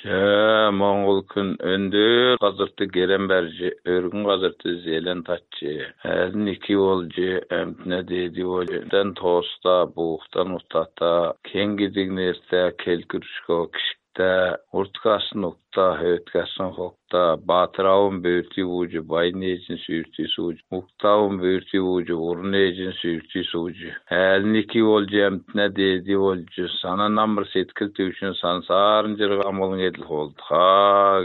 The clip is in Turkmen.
Moňgul kün öndü gazyrty gerem berji, örgün gazyrty zelen taççy. Äzin iki bolji, emtine dedi boldan tosta, buğdan utata, keň gidignerse kelkürşko kişikde, urtkasyn ukta, hötkasyn hokta, batyrawyn böwrti buju, baýnejin sürti suju, uktawyn böwrti buju, urnejin sürti suju. Äzin iki bolji, emtine dedi bolju, sana number setkil tüýşün sansaryn jyrgam bolan edil boldy. Ha